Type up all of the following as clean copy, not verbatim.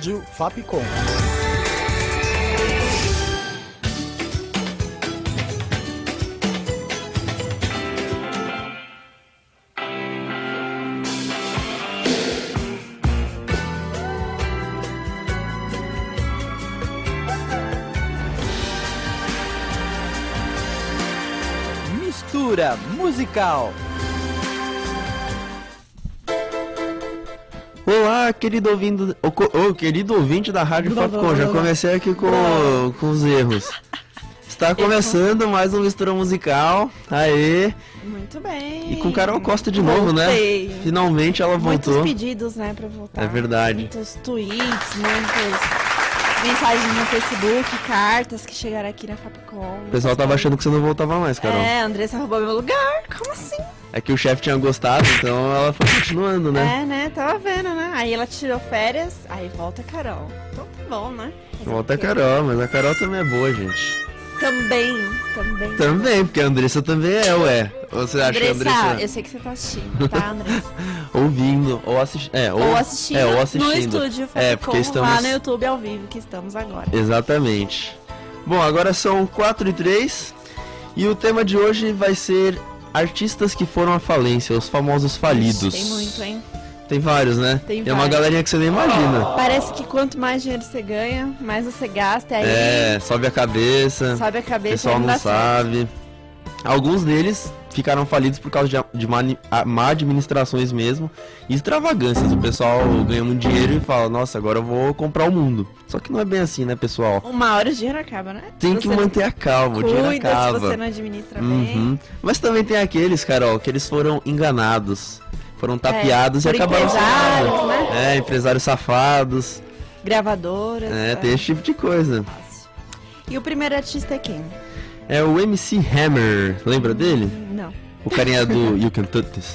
Rádio Fapcom. Mistura musical. Olá, querido ouvinte da Rádio Fapcom. Já comecei aqui com os erros. Está começando mais um Mistura Musical. Aê! Muito bem. E com Carol Costa de novo, né? Finalmente ela voltou. Muitos pedidos, né, pra voltar. É verdade. Muitos tweets, muitas mensagens no Facebook, cartas que chegaram aqui na Fapcom. O pessoal tava achando que você não voltava mais, Carol. É, a Andressa roubou meu lugar. Como assim? É que o chefe tinha gostado, então ela foi continuando, né? É, né? Tava vendo, né? Aí ela tirou férias, aí volta a Carol. Então tá bom, né? Volta a Carol, mas a Carol também é boa, gente. Também. Porque a Andressa também é, ué. Ou você acha que a Andressa... eu sei que você tá assistindo, tá, Andressa? Ouvindo, ou assistindo. Ou assistindo no estúdio porque Fapcom, estamos... lá no YouTube ao vivo, que estamos agora. Exatamente. Bom, agora são 4h03 e o tema de hoje vai ser artistas que foram à falência, os famosos falidos. Tem muito, hein? Tem vários, né? Tem uma galerinha que você nem imagina. Parece que quanto mais dinheiro você ganha, mais você gasta. Aí sobe a cabeça. O pessoal não sabe. Alguns deles ficaram falidos por causa de má administrações mesmo e extravagâncias. O pessoal ganha muito dinheiro e fala, nossa, agora eu vou comprar o mundo. Só que não é bem assim, né, pessoal? Uma hora o dinheiro acaba, né? Tem que manter a calma, o dinheiro acaba. Se você não administra bem. Mas também tem aqueles, Carol, que eles foram enganados. Foram tapeados e acabaram empresários, né? Empresários safados. Gravadoras. Tem esse tipo de coisa. E o primeiro artista é quem? É o MC Hammer. Lembra dele? Não. O carinha do You Can Touch This.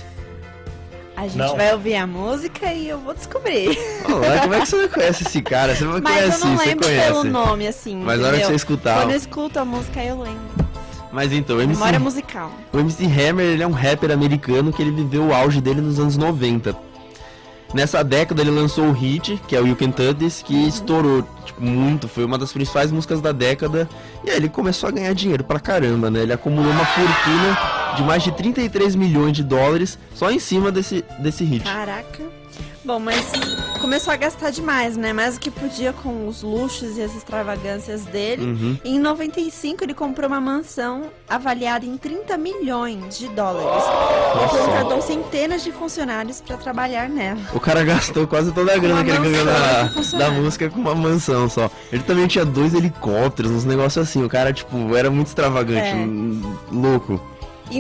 A gente vai ouvir a música e eu vou descobrir. Olá, como é que você não conhece esse cara? Você não conhece, mas eu não lembro você conhece. Pelo nome, assim. Mas na hora que você escutar. Quando eu escuto a música, eu lembro. Mas então, Memória musical. O MC Hammer, ele é um rapper americano que ele viveu o auge dele nos anos 90. Nessa década ele lançou o hit, que é o You Can Touch This, que estourou muito, foi uma das principais músicas da década. E aí ele começou a ganhar dinheiro pra caramba, né? Ele acumulou uma fortuna de mais de 33 milhões de dólares só em cima desse hit. Caraca. Bom, mas começou a gastar demais, né? Mais do que podia com os luxos e as extravagâncias dele. E em 95 ele comprou uma mansão avaliada em 30 milhões de dólares. E contratou centenas de funcionários para trabalhar nela. O cara gastou quase toda a grana que ele ganhou da música com uma mansão só. Ele também tinha 2 helicópteros, uns negócios assim. O cara, era muito extravagante, louco. Em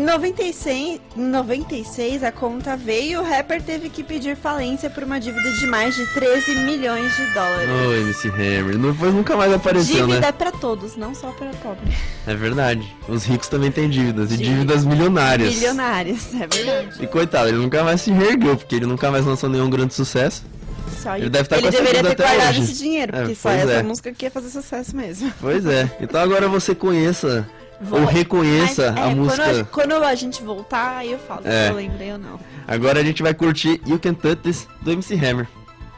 96 a conta veio e o rapper teve que pedir falência por uma dívida de mais de 13 milhões de dólares. Ô, MC Hammer, depois nunca mais apareceu, Dívida é pra todos, não só para pobre. É verdade, os ricos também têm dívidas, e dívidas milionárias. Milionárias, é verdade. E coitado, ele nunca mais se reergueu, porque ele nunca mais lançou nenhum grande sucesso. Ele deveria ter guardado esse dinheiro, porque só essa música que ia fazer sucesso mesmo. Pois é, então agora você conheça... Ou reconheça a música. Quando a gente voltar, aí eu falo se eu lembrei ou não. Agora a gente vai curtir You Can Touch This do MC Hammer.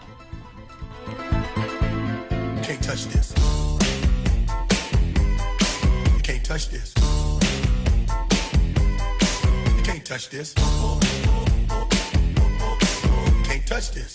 You can't touch this. You can't touch this. You can't touch this. You can't touch this.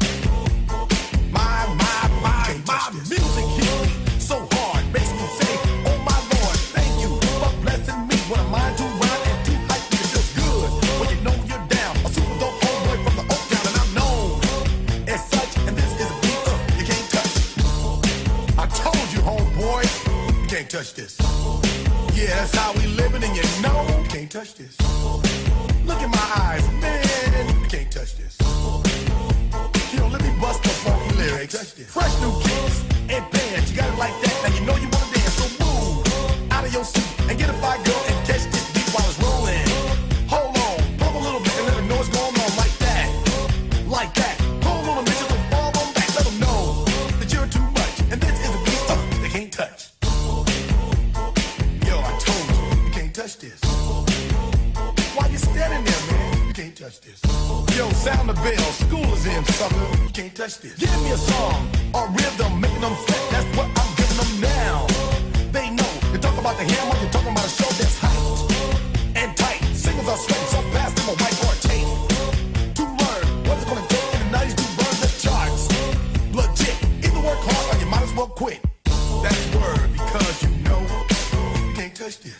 My music hits me so hard, makes me say, oh my Lord, thank you for blessing me. When I'm mind too wild and too hype, it feels good when you know you're down. A super dope homeboy from the Oak Town, and I'm known as such. And this is a beat you can't touch. I told you, homeboy, you can't touch this. Yeah, that's how we living, and you know you can't touch this. Look in my eyes, man, you can't touch this. Let me bust the funky lyrics. Fresh new kicks and bands, you got it like that. Now you know you wanna dance, so move out of your seat and get a fire girl and catch this beat while it's rolling. Hold on, pump a little bit and let them know what's going on like that, like that. Hold on a minute, don't fall on back. Let them know that you're too much and this is a beat they can't touch. Yo, I told you, you can't touch this. Why you standing there, man? You can't touch this. Yo, sound the bell, school is in, sucker. You can't touch this. Give me a song or rhythm, making them sweat. That's what I'm giving them now. They know. You talk about the hammer, you're talking about a show that's hyped and tight. Singles are sweating so fast, them a whiteboard tape. To learn what it's gonna take in the 90s to burn the charts. Legit. Either work hard or you might as well quit. That's word because you know you can't touch this.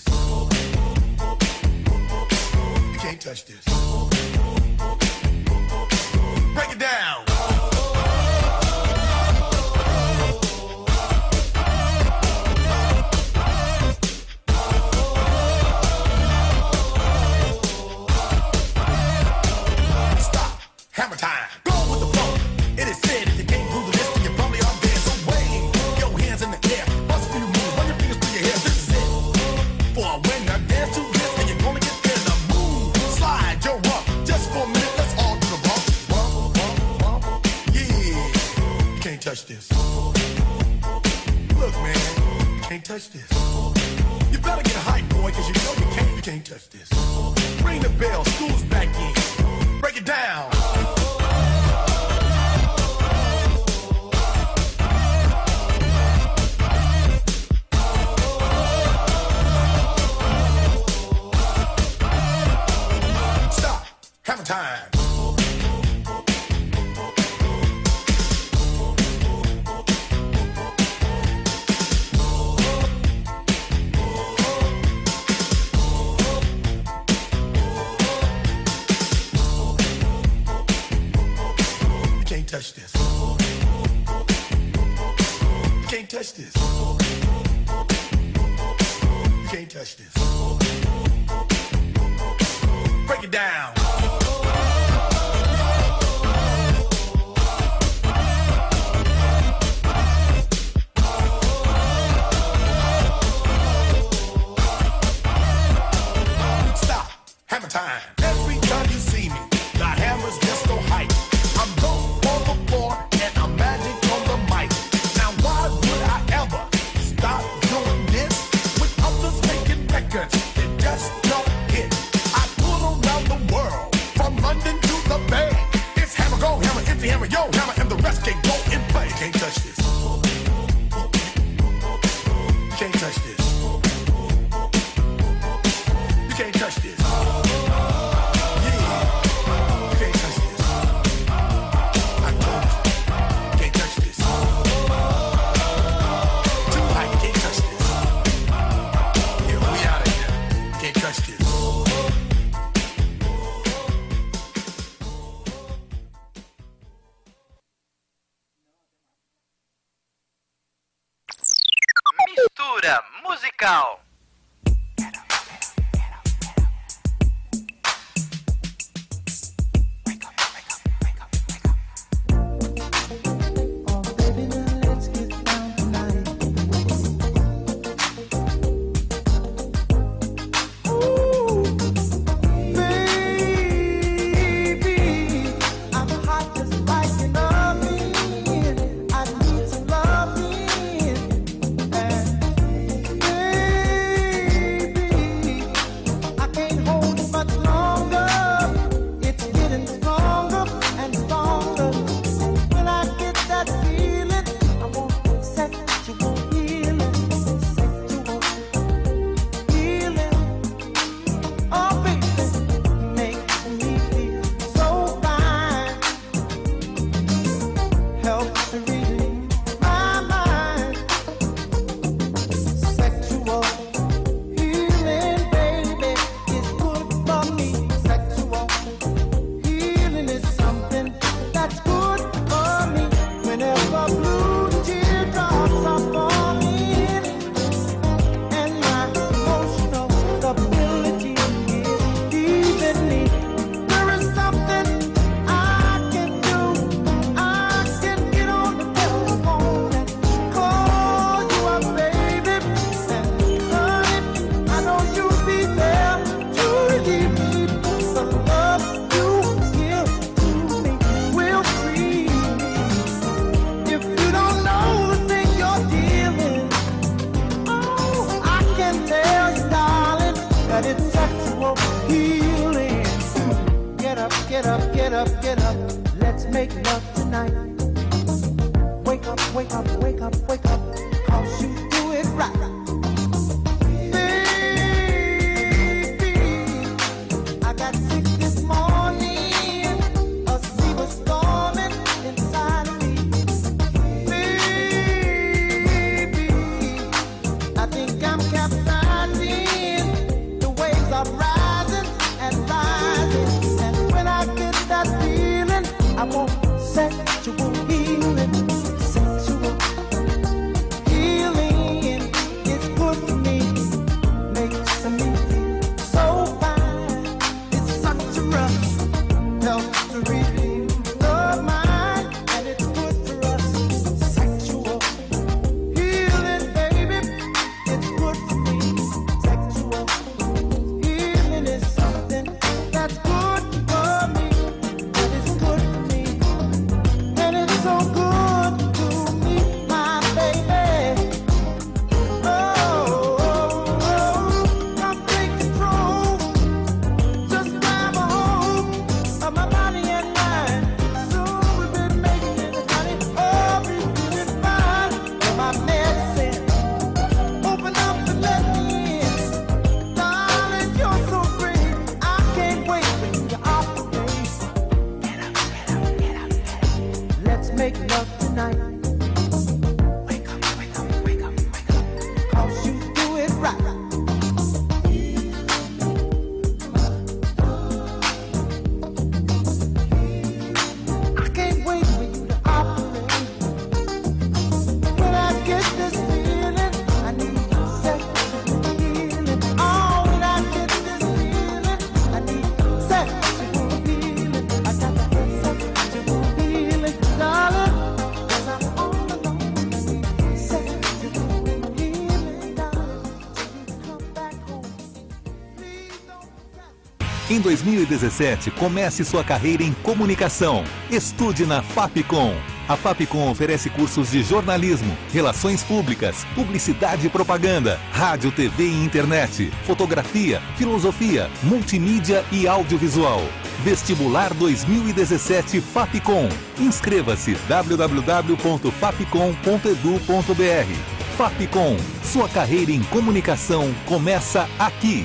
You can't touch this. Break it down. Stop. Hammer time. Go with the flow. It is said if you can't groove the list, then you probably are dead. So wave your hands in the air. Bust a few moves. Run your fingers through your hair. This is it. For a winner, dance to this, and you're gonna get there. The move. Slide your rump. Just for a minute, let's all do the bump. Bump. Yeah. You can't touch this. Look, man. You can't touch this. You better get hype, boy, cause you know you can't touch this. Ring the bell, school's back in. Break it down. Stop. Hammer time. You can't touch this. You can't touch this. You can't touch this. Break it down. Stop. Hammer time. Every time you see me, the hammer's just so hype. I'm dope on the floor and I'm magic on the mic. Now why would I ever stop doing this with others making records that just don't hit? I tour around the world, from London to the Bay. It's hammer, go hammer, empty hammer, yo hammer, and the rest can go and play. You can't touch this. You can't touch this. You can't touch this. Yeah. You can't touch this. I told you. You can't touch this. Too high, you can't touch this. Yeah, we out of here. You can't touch this. Mistura musical. I'm hot just like an oven. I need some loving. get up, let's make love tonight. Wake up, wake up, wake up, wake up, 'cause you do it right. Baby, I got sick this morning, a sea was storming inside of me. Baby, I think I'm capsizing, the waves are rising and rising, and when I get that feeling, I want sexual healing. Sexual healing is good for me, makes me feel so fine. It's such a rush, helps to relieve the mind, and it's good for us. Sexual healing, baby, it's good for me. Sexual healing is something that's good for me, and it's good for me, and it's so good to me, my baby. Oh, come take control, just grab a hold of my body and mind. Soon we'll be making it, honey. Oh, we feeling fine. You're my medicine. Open up and let me in, darling. You're so free. I can't wait for you to operate. Get up, get up, get up, get up. Let's make love tonight. Wake up, wake up, wake up, wake up, 'cause you do it right. I can't wait for you to operate. When I get this feeling, I need sexual healing. Oh, when I get this feeling, I need sexual healing. I got that sexual healing, darling, 'cause I'm all alone. I need sexual healing, darling, till you come back home. Please don't forget. Em 2017, comece sua carreira em comunicação. Estude na Fapcom. A Fapcom oferece cursos de jornalismo, relações públicas, publicidade e propaganda, rádio, TV e internet, fotografia, filosofia, multimídia e audiovisual. Vestibular 2017 Fapcom. Inscreva-se www.fapcom.edu.br. Fapcom, sua carreira em comunicação começa aqui.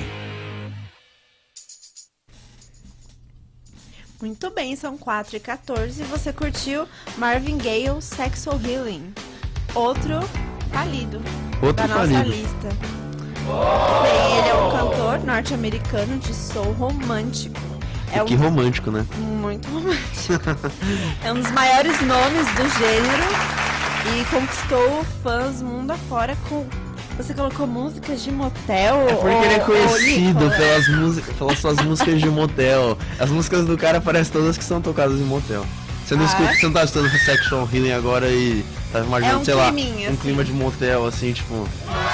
Muito bem, são 4h14 e você curtiu Marvin Gaye, Sexual Healing. Outro falido Outro da nossa falido. lista. Bem, ele é um cantor norte-americano de soul romântico. É Que romântico, né? muito romântico. É um dos maiores nomes do gênero e conquistou fãs mundo afora com... Você colocou músicas de motel? É porque ele é conhecido Nicolas? pelas suas músicas de motel. As músicas do cara parecem todas que são tocadas em motel. Você não, escuta, você não tá escutando Sexual Healing agora e tá imaginando, É um sei lá, climinha, um assim. clima de motel, assim, tipo...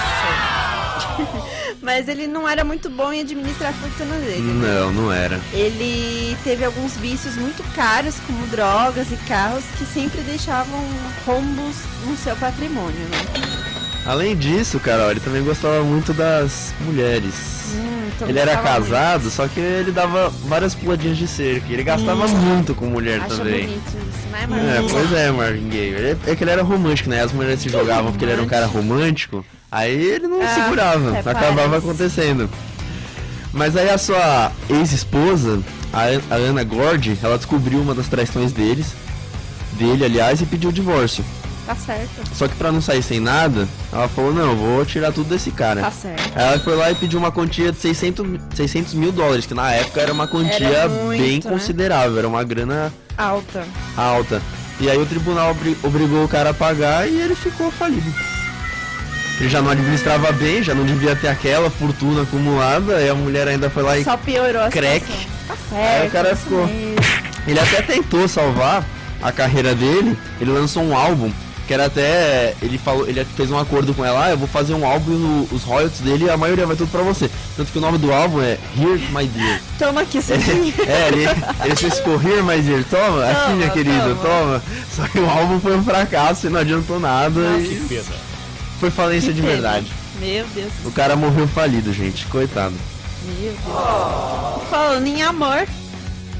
Mas ele não era muito bom em administrar a fortuna dele. né? Não, não era. Ele teve alguns vícios muito caros, como drogas e carros, que sempre deixavam rombos no seu patrimônio, né? Além disso, cara, ó, ele também gostava muito das mulheres. Então Ele era gostava casado, só que ele dava várias puladinhas de cerca. Ele gastava muito com mulher muito. Acha também. bonito isso, né, É, Marcos? pois é, Marvin Gaye. É que ele era romântico, né? As mulheres se jogavam porque ele era um cara romântico. Aí ele não segurava, até acabava parece. acontecendo. Mas aí a sua ex-esposa, a Ana Gordy, ela descobriu uma das traições dele, aliás, e pediu o divórcio. Tá certo. Só que pra não sair sem nada, ela falou, não, eu vou tirar tudo desse cara. Tá certo. Aí ela foi lá e pediu uma quantia de 600 mil dólares, que na época era uma quantia Era muito, bem né? considerável, era uma grana Alta. alta. E aí o tribunal obrigou o cara a pagar e ele ficou falido. Ele já não administrava bem, já não devia ter aquela fortuna acumulada, e a mulher ainda foi lá e... Só piorou a crack. situação. Tá certo. Aí o cara isso ficou. mesmo. Ele até tentou salvar a carreira dele, ele lançou um álbum, que era até... Ele fez um acordo com ela, eu vou fazer um álbum e os royalties dele, a maioria vai tudo pra você. Tanto que o nome do álbum é Here My Dear. Toma aqui, isso aqui. Ele especificou Here My Dear, toma, aqui minha querida, toma. Só que o álbum foi um fracasso e não adiantou nada. Nossa. E foi falência de pena. verdade. Meu Deus do O cara morreu falido, gente, coitado. Meu Deus. Falando em amor,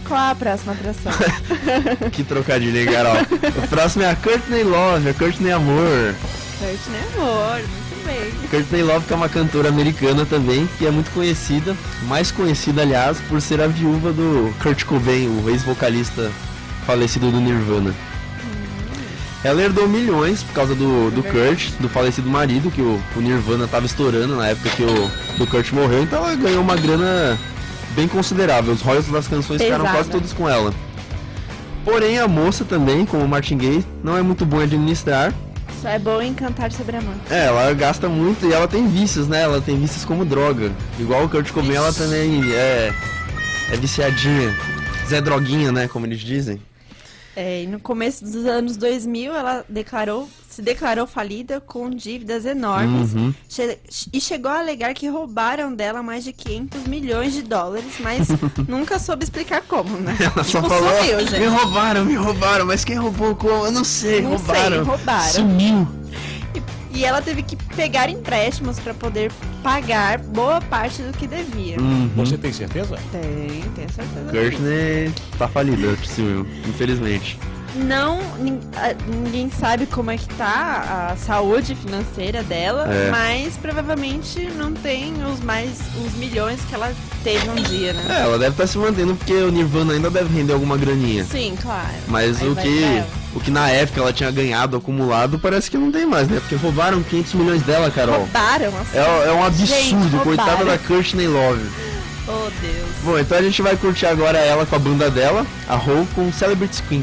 Qual é a próxima atração? Que trocadilho, hein, Carol? O próximo é a Courtney Love, a Courtney Amor. Courtney Amor, muito bem. Courtney Love, que é uma cantora americana também, que é muito conhecida, mais conhecida, aliás, por ser a viúva do Kurt Cobain, o ex-vocalista falecido do Nirvana. Ela herdou milhões por causa do Kurt, do falecido marido, que o Nirvana tava estourando na época que o Kurt morreu, então ela ganhou uma grana bem considerável. Os royalties das canções ficaram quase todos com ela. Porém, a moça também, como Martin Gaye, não é muito boa em administrar. Só é bom em cantar sobre amor. Ela gasta muito e ela tem vícios, né? Ela tem vícios como droga. Igual o Kurt Cobain, ela também é viciadinha. Zé Droguinha, né? Como eles dizem. E no começo dos anos 2000, ela se declarou falida com dívidas enormes e chegou a alegar que roubaram dela mais de 500 milhões de dólares, mas nunca soube explicar como, né? Ela só falou, sumiu, gente. me roubaram, mas quem roubou como? Eu não sei, roubaram. Sumiu. E ela teve que pegar empréstimos para poder pagar boa parte do que devia. Você tem certeza? Tenho certeza. Courtney tá falida, infelizmente. Ninguém sabe como é que tá a saúde financeira dela, mas provavelmente não tem os milhões que ela teve um dia, né? Ela deve estar se mantendo porque o Nirvana ainda deve render alguma graninha. Sim, claro. Mas o que na época ela tinha ganhado, acumulado, parece que não tem mais, né? Porque roubaram 500 milhões dela, Carol. Roubaram, assim. É um absurdo, Gente, coitada da Courtney Love. Oh, Deus. Bom, então a gente vai curtir agora ela com a banda dela, a Hole, com Celebrity Queen.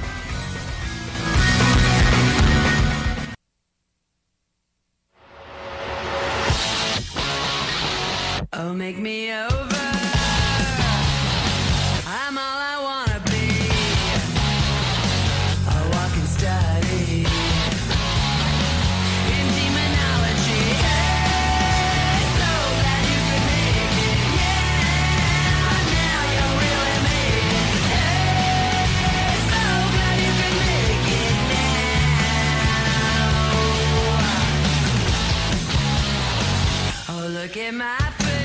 Oh, make me over. I'm all I wanna be. A walking study in demonology. Hey, so glad you could make it. Yeah, now you really made it. Hey, so glad you could make it now. Oh, look at my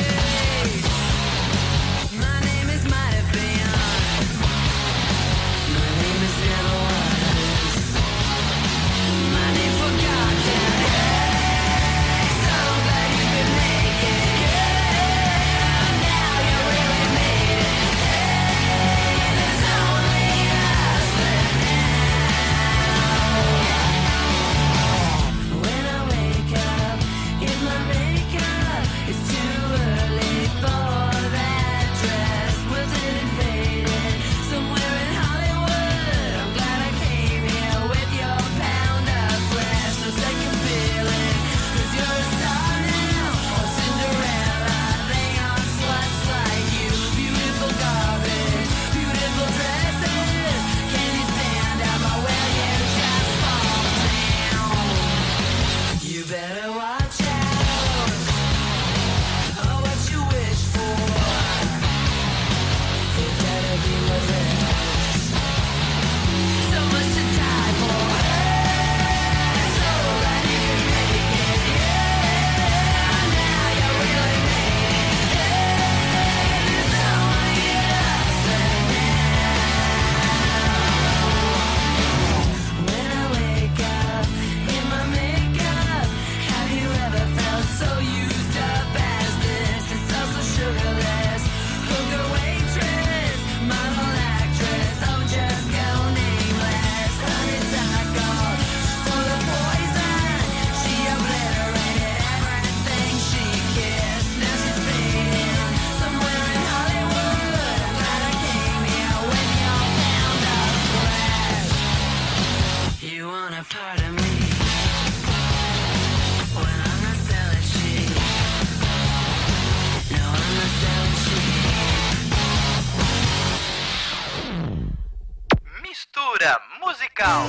Musical.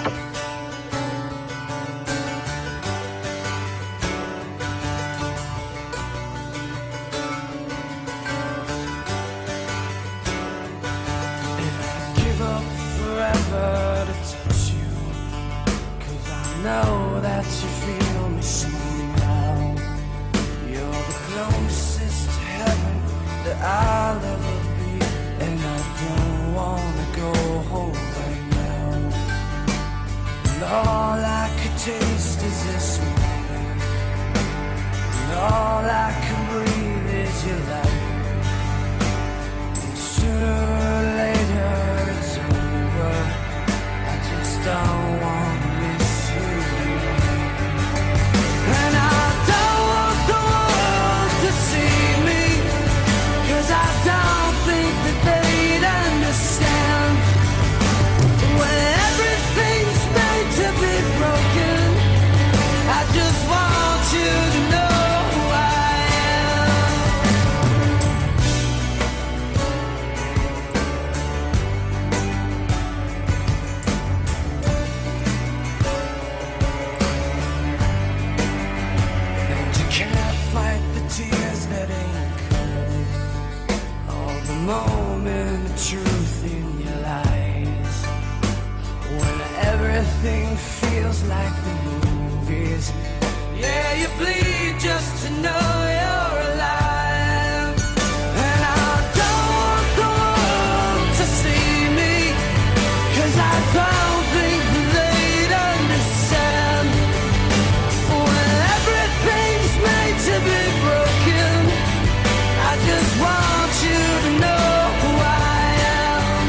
Give up forever to touch you, 'cause I know that you feel me somehow. You're the closest to heaven that I'll ever be, and I don't everything feels like the movies. Yeah, you bleed just to know you're alive. And I don't want the world to see me, 'cause I don't think they'd understand. When everything's made to be broken, I just want you to know who I am.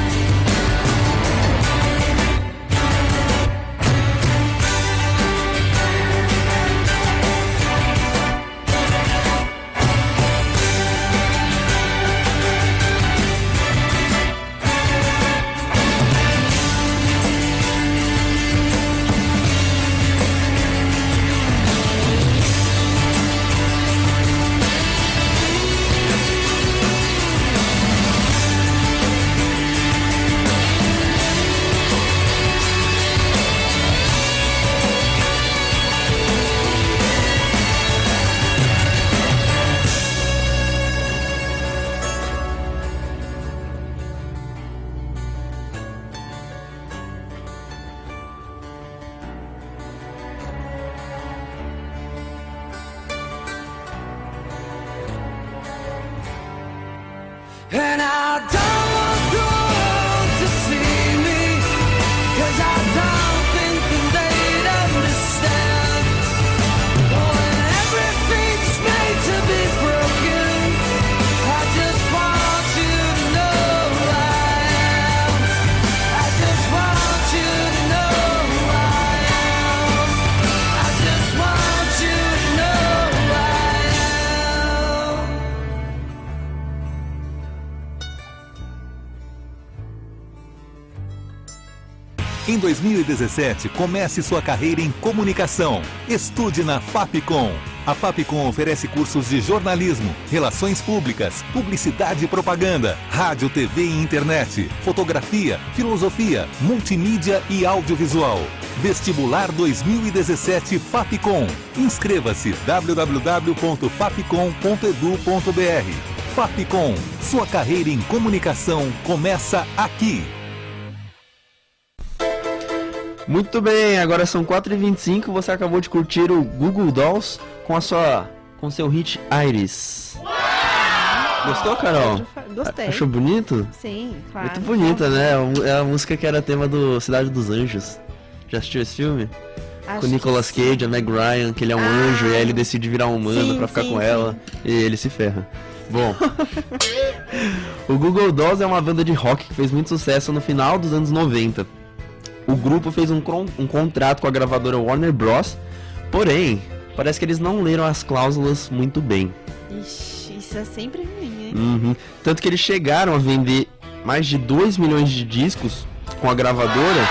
And I don't want the world to see me, 'cause I don't think that they'd understand. When everything's made to be broken, I just want you to know who I am. I just want you to know who I am. I just want you to know who I am. Em 2017, comece sua carreira em comunicação. Estude na Fapcom. A Fapcom oferece cursos de jornalismo, relações públicas, publicidade e propaganda, rádio, TV e internet, fotografia, filosofia, multimídia e audiovisual. Vestibular 2017 Fapcom. Inscreva-se www.fapcom.edu.br. Fapcom. Sua carreira em comunicação começa aqui. Muito bem, agora são 4h25, você acabou de curtir o Google Dolls com seu hit Iris. Gostou, Carol? Gostei. Achou bonito? Sim, claro. Muito bonita, né? É a música que era tema do Cidade dos Anjos. Já assistiu esse filme? Acho Com o Nicolas que sim. Cage, a Meg Ryan, que ele é um anjo e aí ele decide virar um humano Sim, pra ficar sim, com sim. ela e ele se ferra. Bom, o Google Dolls é uma banda de rock que fez muito sucesso no final dos anos 90. O grupo fez um contrato com a gravadora Warner Bros. Porém, parece que eles não leram as cláusulas muito bem. Ixi, isso é sempre ruim, hein? Uhum. Tanto que eles chegaram a vender mais de 2 milhões de discos com a gravadora.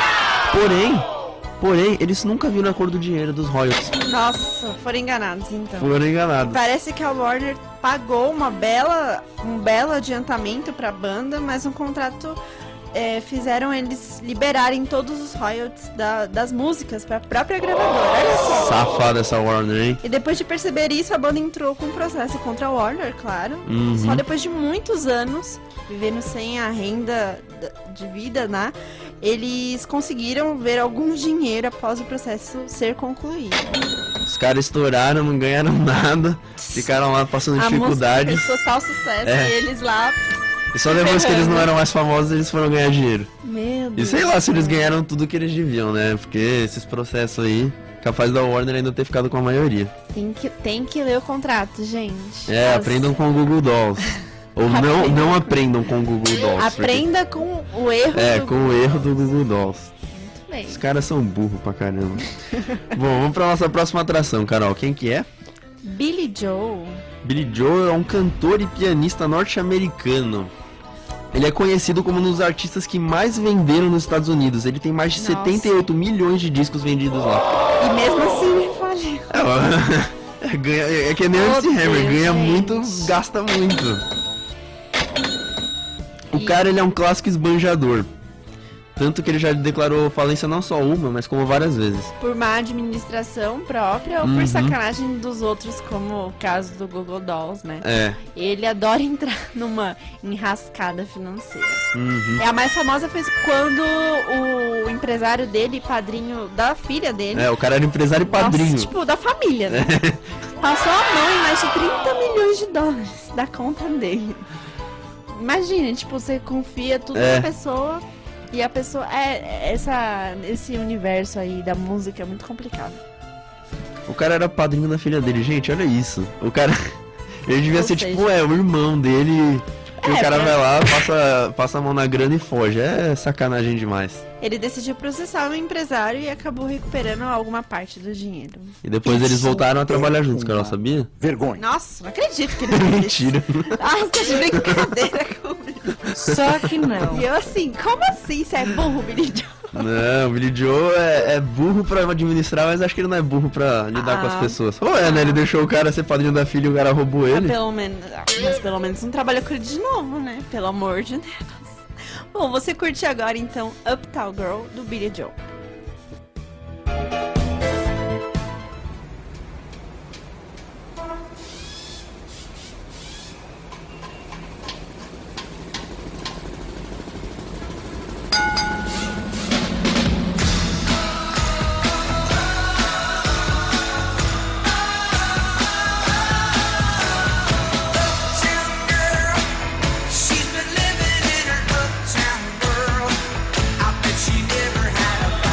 Porém, eles nunca viram a cor do dinheiro dos royalties. Nossa, foram enganados então. Foram enganados. Parece que a Warner pagou um belo adiantamento pra banda, mas um contrato fizeram eles liberarem todos os royalties das músicas pra própria gravadora. Olha só. Safada essa Warner, hein? E depois de perceber isso, a banda entrou com um processo contra a Warner, claro. Uhum. Só depois de muitos anos, vivendo sem a renda de vida, né? Eles conseguiram ver algum dinheiro após o processo ser concluído. Os caras estouraram, não ganharam nada, ficaram lá passando A música dificuldades. fez total sucesso É. e eles lá... E só depois que eles não eram mais famosos, eles foram ganhar dinheiro. Meu E Deus. sei lá se do eles céu. ganharam tudo que eles deviam, né? Porque esses processos aí, capaz da Warner ainda ter ficado com a maioria. Tem que ler o contrato, gente. É, aprendam com o Google Dolls. Ou não aprendam com o Google Dolls. Aprenda com o erro do... Com o erro do Google Dolls. Muito bem. Os caras são burros pra caramba. Bom, vamos pra nossa próxima atração, Carol. Quem que é? Billy Joel. Billy Joel é um cantor e pianista norte-americano. Ele é conhecido como um dos artistas que mais venderam nos Estados Unidos. Ele tem mais de Nossa. 78 milhões de discos vendidos lá. E mesmo assim ele faliu. É que nem o MC Hammer, Deus, ganha gente. muito, gasta muito. O cara, ele é um clássico esbanjador. Tanto que ele já declarou falência não só uma, mas como várias vezes. Por má administração própria ou por sacanagem dos outros, como o caso do Google Dolls, né? É. Ele adora entrar numa enrascada financeira. Uhum. A mais famosa foi quando empresário dele e padrinho da filha dele. É, o cara era empresário e padrinho. Nossa, tipo, da família, né? Passou a mão em mais de 30 milhões de dólares da conta dele. Imagina, tipo, você confia tudo na pessoa e a pessoa... Esse universo aí da música é muito complicado. O cara era padrinho da filha dele, gente, olha isso. O cara... Ele devia Ou ser seja- tipo, o irmão dele... E o cara pra- vai lá, passa a mão na grana e foge. É sacanagem demais. Ele decidiu processar o empresário e acabou recuperando alguma parte do dinheiro. E depois eles voltaram a trabalhar juntos, Carol, sabia? Vergonha. Nossa, não acredito que ele fez isso. Mentira. Nossa, tá de brincadeira comigo. Só que não. E eu assim, como assim? Você é burro, Billy Joe? Não, o Billy Joe é burro pra administrar, mas acho que ele não é burro pra lidar com as pessoas. Ou né? Ele deixou o cara ser padrinho da filha e o cara roubou ele. Mas pelo menos não trabalha com ele de novo, né? Pelo amor de Deus. Bom, você curte agora então Uptown Girl do Billy Joe. She's been living in her uptown world. I bet she never had a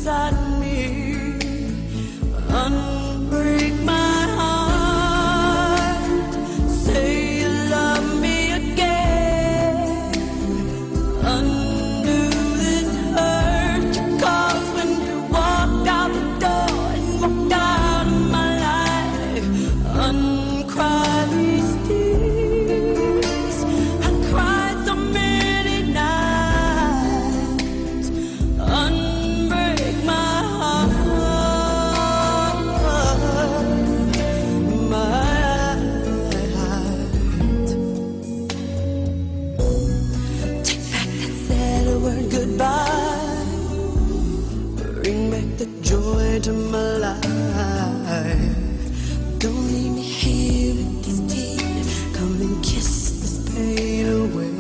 beside me. Unbreak my heart. Say you love me again. Undo this hurt you caused when you walked out the door and walked out of my life. Uncry these tears. I cried so many nights. Unbreak my heart. My heart. Take back that sad word goodbye. Bring back the joy to my life. Don't leave me here with these tears. Come and kiss this pain away.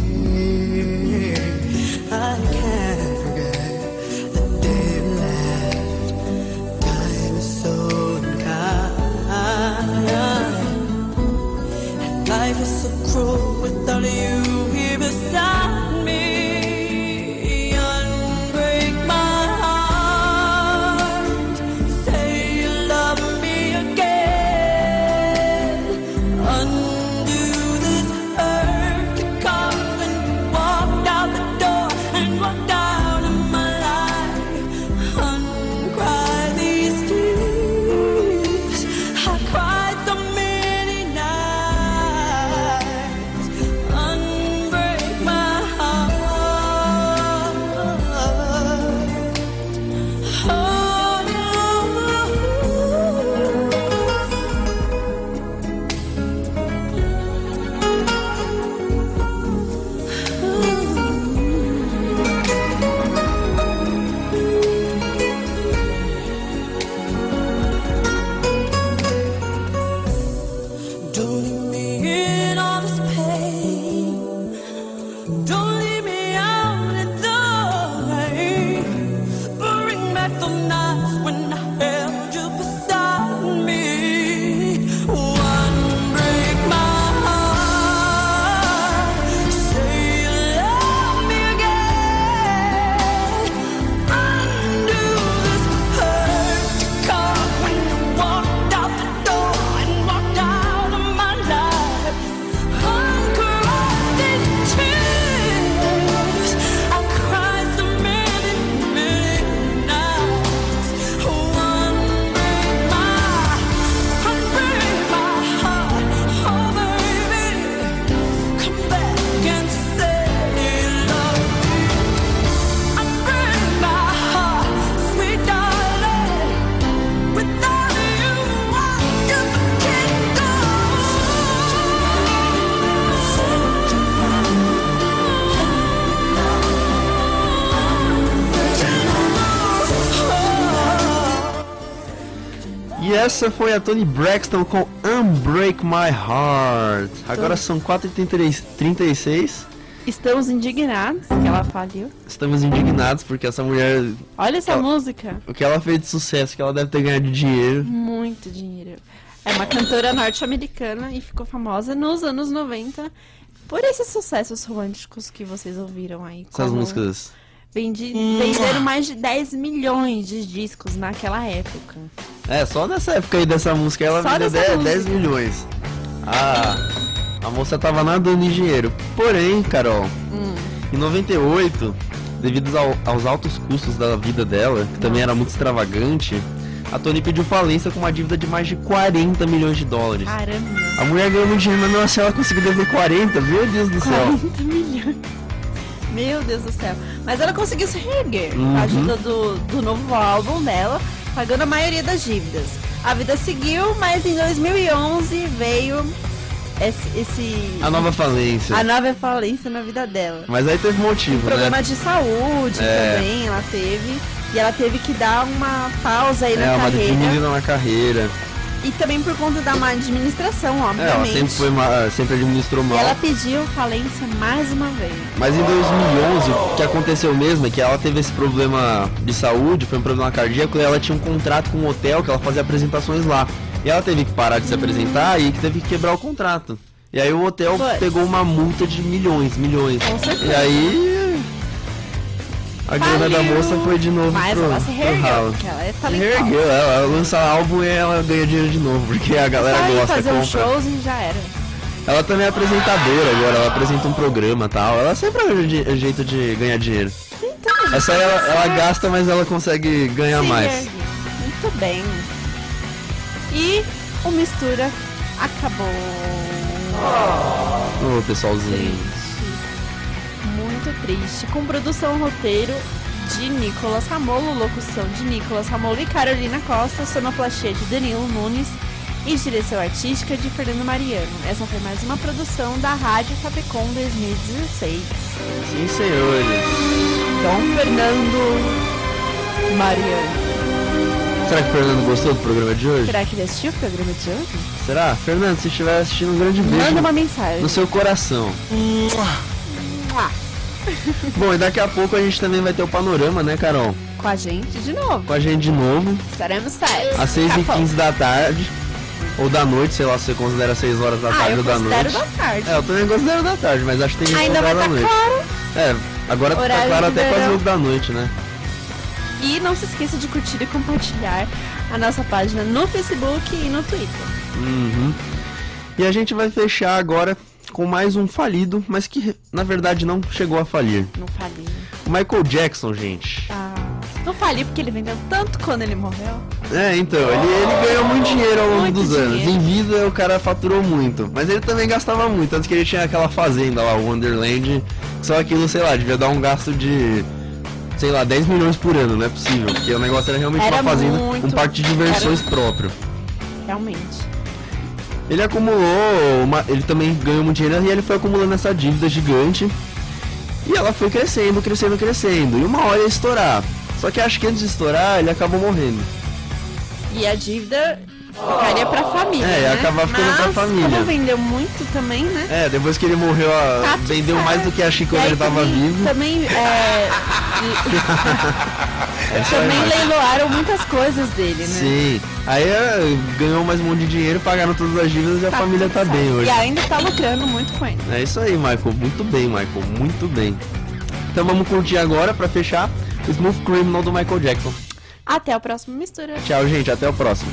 I can't forget the day you left. Time is so unkind. And life is so cruel without you here beside me. Unbreak my heart. Say you love me again. Undo this hurt you caused when you walked out the door and walked out of my life. Uncry these tears. I cried so many nights. Unbreak my heart. Don't leave me in all this pain. Don't leave me out in the rain. Bring back the nights when I held you beside me. Unbreak my heart. Say you love me again. Undo this hurt you caused when you walked out the door and walked out of my life. Uncry these tears. I cried so many, many nights. Unbreak my heart. Oh baby, come back and say you love me. Unbreak my heart, sweet darling. Without you, I just can't go. E essa foi a Toni Braxton com Unbreak My Heart. Agora são 4h36. Estamos indignados que ela faliu. Estamos indignados porque essa mulher, Olha essa Ela- música. o que ela fez de sucesso, que ela deve ter ganhado de dinheiro. Muito dinheiro. É uma cantora norte-americana e ficou famosa nos anos 90 por esses sucessos românticos que vocês ouviram aí. Essas como músicas. Venderam mais de 10 milhões de discos naquela época. É, só nessa época aí dessa música ela Só vendeu dessa 10 música. milhões. A moça tava nadando em dinheiro. Porém, Carol, em 98, devido aos altos custos da vida dela, que também era muito extravagante, a Toni pediu falência com uma dívida de mais de 40 milhões de dólares. Caramba. A mulher ganhou muito dinheiro, mas não assim ela conseguiu dever 40, meu Deus do céu. 40 milhões. Meu Deus do céu. Mas ela conseguiu se reerguer com a ajuda do novo álbum dela, pagando a maioria das dívidas. A vida seguiu, mas em 2011 veio A nova falência. a nova falência na vida dela. Mas aí teve motivo, Problema né? de saúde também ela teve. E ela teve que dar uma pausa aí na Uma carreira. diminuída na carreira. E também por conta da má administração, Ela obviamente. sempre administrou E mal. ela pediu falência mais uma vez. Mas em 2011, o que aconteceu mesmo é que ela teve esse problema de saúde, foi um problema cardíaco, e ela tinha um contrato com um hotel que ela fazia apresentações lá. E ela teve que parar de se apresentar e que teve que quebrar o contrato. E aí o hotel Pois. pegou uma multa de milhões. Com certeza. E aí A grana da Faliu. moça foi de novo Mas pro, ela se pro reergueu, ralo. porque ela é Se talentosa. reergueu, ela lança álbum e ela ganha dinheiro de novo, porque a galera Só ir gosta, fazer uns compra. shows e já era. Ela também é apresentadora agora, ela apresenta um programa e tal. Ela sempre arranja jeito de ganhar dinheiro. Então, Essa aí ela gasta, mas ela consegue ganhar se mais. ergue. Muito bem. E o Mistura acabou. Ô, pessoalzinho. Muito triste. Com produção e roteiro de Nicolas Ramolo, locução de Nicolas Ramolo e Carolina Costa, sonoplastia de Danilo Nunes e direção artística de Fernando Mariano. Essa foi mais uma produção da Rádio Fapecom 2016. Sim, senhores. Dom Fernando Mariano. Será que o Fernando gostou do programa de hoje? Será que ele assistiu o programa de hoje? Será? Fernando, se estiver assistindo, um grande beijo Manda uma mensagem. no seu coração. Mua. Bom, e daqui a pouco a gente também vai ter o panorama, né, Carol? Com a gente de novo. Com a gente de novo, Estaremos sérios. às 6h15 da tarde. Ou da noite, sei lá se você considera 6 horas da tarde eu ou da considero noite. da tarde. É, eu também considero da tarde, mas acho que tem gente que Ainda vai considera estar da noite. claro. É, agora tá Horário claro de até quase verão. 8 da noite, né? E não se esqueça de curtir e compartilhar a nossa página no Facebook e no Twitter. Uhum. E a gente vai fechar agora com mais um falido, mas que na verdade não chegou a falir. Não falei. O Michael Jackson, gente. Ah, não falei porque ele vendeu tanto quando ele morreu. É, então, ele ganhou muito dinheiro ao longo Muito dos anos. dinheiro. Em vida o cara faturou muito. Mas ele também gastava muito, tanto que ele tinha aquela fazenda lá, o Wonderland. Só aquilo, sei lá, devia dar um gasto de, sei lá, 10 milhões por ano, não é possível. Porque o negócio era realmente Era uma fazenda, muito. um parque de diversões próprio. Realmente. Ele acumulou, ele também ganhou muito dinheiro e ele foi acumulando essa dívida gigante. E ela foi crescendo, crescendo, crescendo. E uma hora ia estourar. Só que acho que antes de estourar, ele acabou morrendo. E a dívida ficaria pra família. É, ia né? acabar ficando pra Mas, família. Como vendeu muito também, né? É, depois que ele morreu, Tá tudo vendeu certo. mais do que achei E quando aí ele tava também, vivo. Também, Essa é também mais. leiloaram muitas coisas dele, né? Sim. Aí ganhou mais um monte de dinheiro, pagaram todas as dívidas e a família tudo tá certo. bem hoje. E ainda tá lucrando muito com ele. É isso aí, Michael. Muito bem, Michael. Muito bem. Então vamos curtir agora pra fechar o Smooth Criminal do Michael Jackson. Até o próximo Mistura. Tchau, gente. Até o próximo.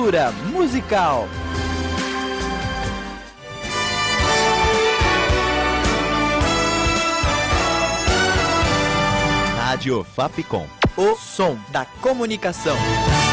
Mistura musical. Rádio Fapcom. O som da comunicação.